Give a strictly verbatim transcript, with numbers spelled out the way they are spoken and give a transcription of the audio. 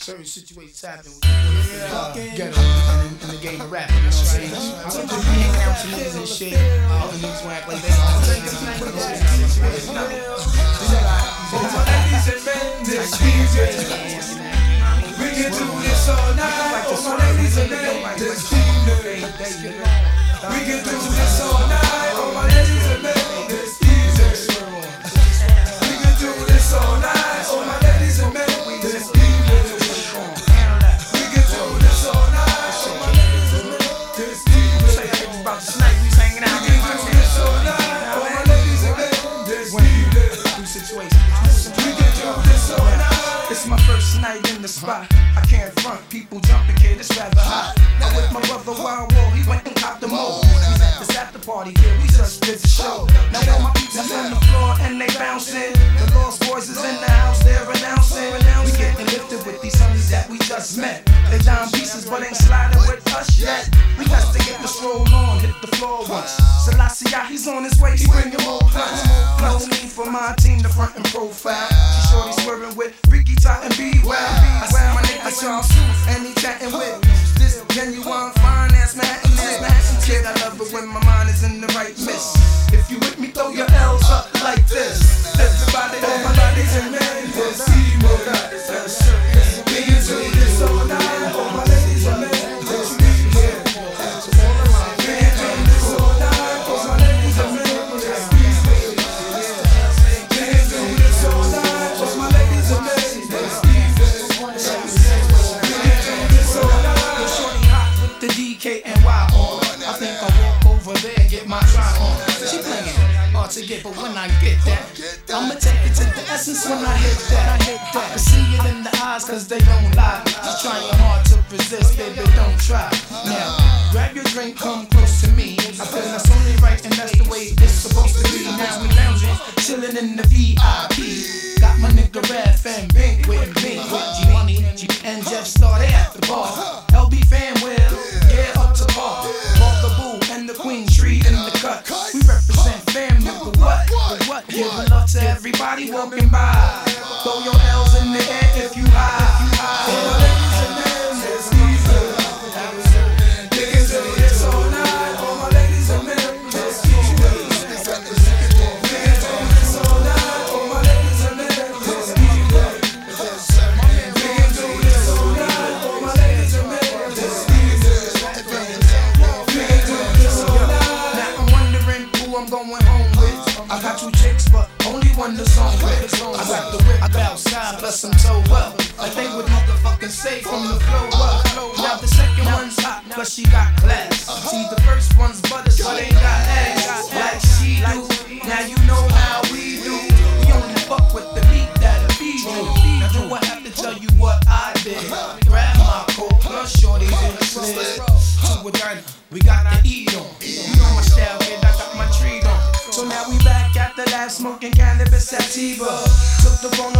certain situations happen with yeah. Get them in, in the game of rap, you know what I'm saying? I'm just hanging out with niggas and shit. Other niggas who act like they don't take it. Ladies and men, this evening. We can do this all night. Oh, my ladies and men, this evening. We can do this all night. Oh, my ladies and men, this evening. We can do this all night. Oh, my ladies and men, this evening. We can do this all night. Oh, my ladies and men, this evening. About tonight, we was hanging out. We can do this all night. Oh, my ladies and men, this evening. We can do this all night. It's my first night in the spot. I can't front, people jumping, kid, it's rather hot. I'm with my brother Wild Wall, he went and copped the mold. We at this after party, yeah, we just did the show. Now all my people's on the floor and they bouncing. The Lost Boys is in the house, they're announcing. We getting lifted with these honeys that we just met. They dime pieces, but ain't sliding with us yet. We got to get the stroll on, hit the floor once. Selassie, he's on his way, he bringing more blunts. No need for my team to front and profile. She shorty swerving with Freaky Tot and B Wild. I see my nigga Charles and he chatting with this genuine fine ass man. Kid, I love it when my mind is in the right mist. If you with me, throw your L's up like this. Everybody, all my ladies and men, this emo got we can do this all night. All my ladies and men, this emo. We can do this all night. All my ladies and men, this emo. We can do this all night. All my ladies and men, this emo. We can do this all night. Shorty hot with the D K and Y on. I think I walk over there and get my try on. She playing hard to get, but when I get that, I'ma take it to the essence when I hit that. I hit that. I can see it in the eyes, cause they don't lie. Just trying hard to resist, baby, don't try. Now, grab your drink, come close to me. I feel that's only right, and that's the way it's supposed to be. Now we lounging, chilling in the V I P. Got my nigga Ref and Bink with me, with G Money and Jeff Star, they at the bar. L B Fan Will, yeah, up to par. The Boo and the Queen Tree in the cut. We represent fam, nigga, what? What? Giving love to everybody walking by. Throw your L's in the air if you high. If you high. All my ladies and men, this evening. We can do this all night. All my ladies and men, this evening. We can do this all night. All my ladies and men, this evening. We can do this all night. All my ladies and men, this evening. I'm going home with. I got two chicks, but only one that's on with. I got the whip outside, plus some toe up. Like they would motherfucking say from the flow up. Now the second one's hot, plus she got class. See, the first one's butter, but ain't got ass. Like she do, now you know how we do. We only fuck with the beat that'll feed you. Now do I have to tell you what I did? Grab my coat, plus shorty then slid to a diner. We got to eat on. You know my style, kid, I got my treat on. So now we back at the lab smoking cannabis sativa. Took the phone